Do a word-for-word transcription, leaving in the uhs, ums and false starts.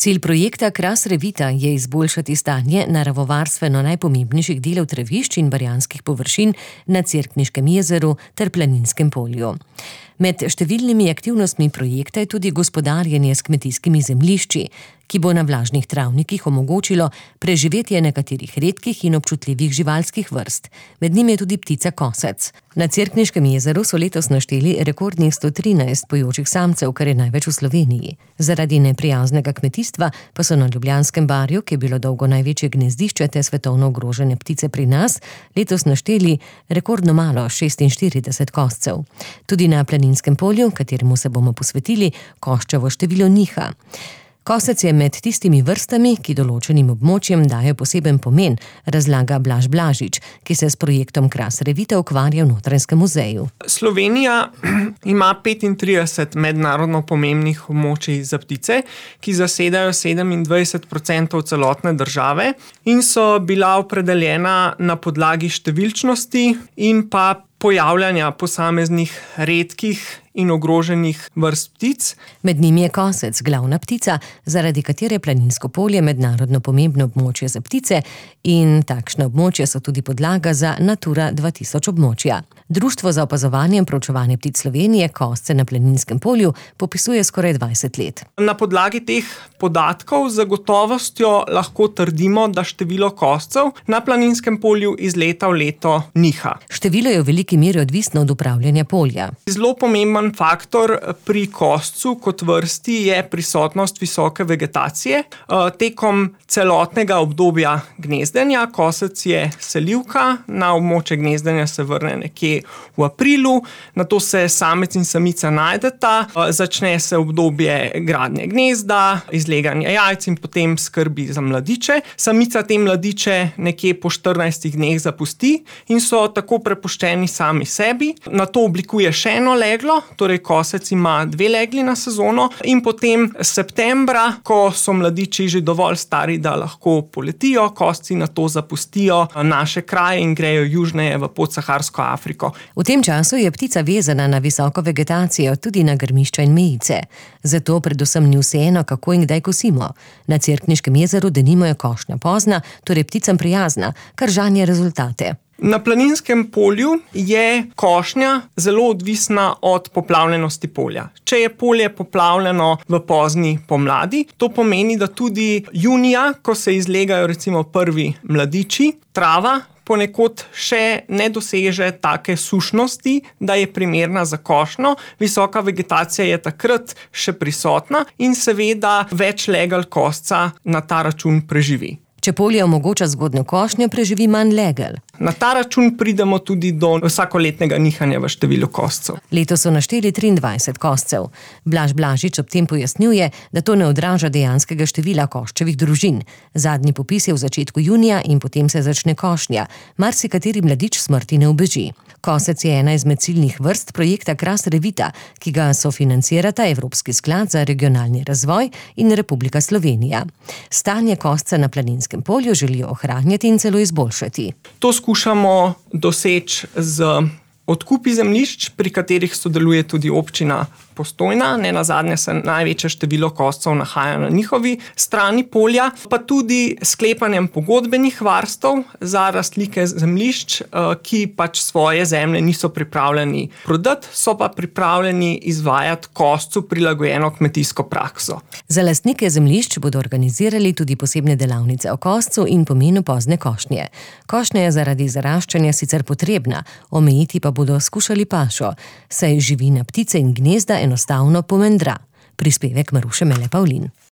Cilj projekta Kras Revita je izboljšati stanje naravovarstveno najpomembnejših delov travišč in barjanskih površin na Cerkniškem jezeru ter Planinskem polju. Med številnimi aktivnostmi projekta je tudi gospodarjenje s kmetijskimi zemljišči, ki bo na vlažnih travnikih omogočilo preživetje nekaterih redkih in občutljivih živalskih vrst. Med njimi je tudi ptica kosec. Na Cerkniškem jezeru so letos našteli rekordnih sto trinajst pojočih samcev, kar je največ v Sloveniji. Zaradi neprijaznega kmetijstva pa so na Ljubljanskem barju, ki je bilo dolgo največje gnezdišče te svetovno ogrožene ptice pri nas, letos našteli rekordno malo, šestinštirideset koscev. Tudi na Planinskem polju, kateremu se bomo posvetili, koščevo število niha. Kosec je med tistimi vrstami, ki določenim območjem dajo poseben pomen, razlaga Blaž Blažič, ki se s projektom Kras Revita ukvarja v Notranjskem muzeju. Slovenija ima petintrideset mednarodno pomembnih območij za ptice, ki zasedajo sedemindvajset procentov celotne države in so bila opredeljena na podlagi številčnosti in pa pojavljanja posameznih redkih in ogroženih vrst ptic. Med njimi je kosec, glavna ptica, zaradi katere Planinsko polje mednarodno pomembno območje za ptice in takšna območja so tudi podlaga za Natura dva tisoč območja. Društvo za opazovanje in proučevanje ptic Slovenije kosce na Planinskem polju popisuje skoraj dvajset let. Na podlagi teh podatkov z gotovostjo lahko trdimo, da število koscev na Planinskem polju iz leta v leto niha. Število je v veliki meri odvisno od upravljanja polja. Zelo pomemben faktor pri koscu kot vrsti je prisotnost visoke vegetacije. Tekom celotnega obdobja gnezdenja, kosec je selivka, na območje gnezdenja se vrne nekje v aprilu, nato se samec in samica najdeta, začne se obdobje gradnje gnezda, izleganja jajc in potem skrbi za mladiče. Samica te mladiče nekje po štirinajstih dneh zapusti in so tako prepuščeni sami sebi. Nato oblikuje še eno leglo, torej kosec ima dve legli na sezono in potem septembra, ko so mladiči že dovolj stari, da lahko poletijo, kosci nato zapustijo naše kraje in grejo južneje v podsaharsko Afriko. V tem času je ptica vezana na visoko vegetacijo, tudi na grmišča in mejice. Zato predvsem ni vseeno, kako in kdaj kosimo. Na Cerkniškem jezeru denimo je košnja pozna, torej pticam prijazna, kar žanje rezultate. Na Planinskem polju je košnja zelo odvisna od poplavljenosti polja. Če je polje poplavljeno v pozni pomladi, to pomeni, da tudi junija, ko se izlegajo recimo prvi mladiči, trava ponekod še ne doseže take sušnosti, da je primerna za košnjo. Visoka vegetacija je takrat še prisotna in seveda več legel kosca na ta račun preživi. Če polje omogoča zgodnjo košnjo, preživi manj legel. Na ta račun pridemo tudi do vsakoletnega nihanja v številu koscev. Letos so našteli triindvajset koscev. Blaž Blažič ob tem pojasnjuje, da to ne odraža dejanskega števila koščevih družin. Zadnji popis je v začetku junija in potem se začne košnja. Marsikateri mladič smrti ne ubeži. Kosec je ena izmed ciljnih vrst projekta Kras Revita, ki ga sofinancirata Evropski sklad za regionalni razvoj in Republika Slovenija. Stanje kosca na Planinskem polju želijo ohranjati in celo izboljšati. To skušamo doseči z odkupi zemljišč, pri katerih sodeluje tudi občina Postojna. Nenazadnje se največje število koscev nahaja na njihovi strani polja, pa tudi sklepanjem pogodbenih varstev za lastnike zemljišč, ki pač svoje zemlje niso pripravljeni prodati, so pa pripravljeni izvajati koscu prilagojeno kmetijsko prakso. Za lastnike zemljišč bodo organizirali tudi posebne delavnice o koscu in pomenu pozne košnje. Košnja je zaradi zaraščanja sicer potrebna, omejiti pa bodo skušali pašo, saj živina ptice in gnezda enostavno pomendra. Prispevek Maruše Mele Pavlin.